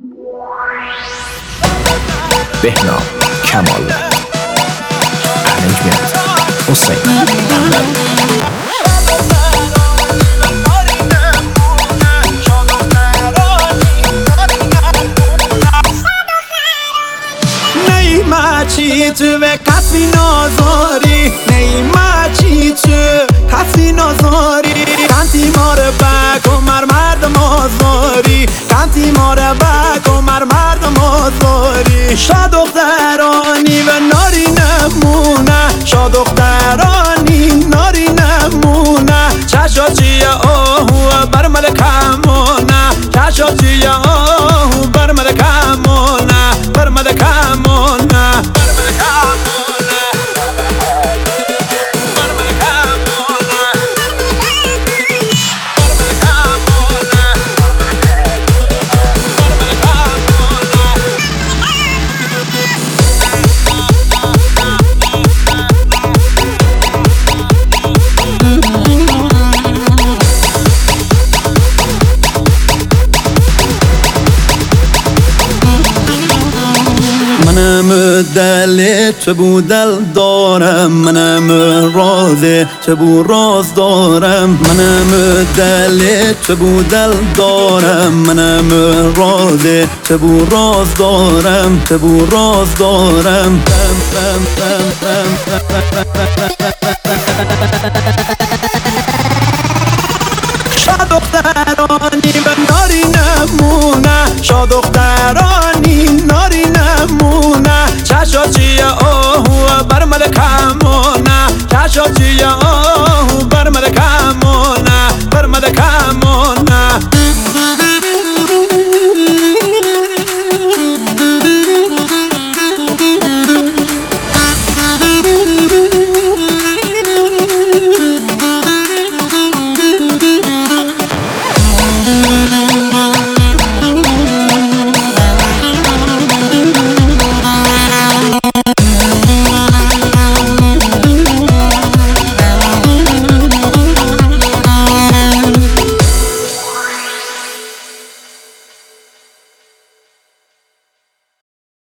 بهنام کمال ارنجمنت حسین چی تو به کسی نازاری نیمه چی تو کسی نازاری کنتی ماره بک و مرد مازاری کنتی ماره بک و مرد مازاری شا دخترانی و ناری نمونه شا دخترانی ناری نمونه چشا چیه آهو بر ملکمونه چشا چیه آهو بر ملکمونه بر ملکمونه منم دل تو بو دل دارم منم راز تو بو راز دارم منم دل تو بو دل دارم منم راز تو بو راز دارم تو بو راز دارم شا دخترانی به ناری نمونه شا دخترانی ناری نمونه چشا چیه آهو بر ملکمونه چشا چیه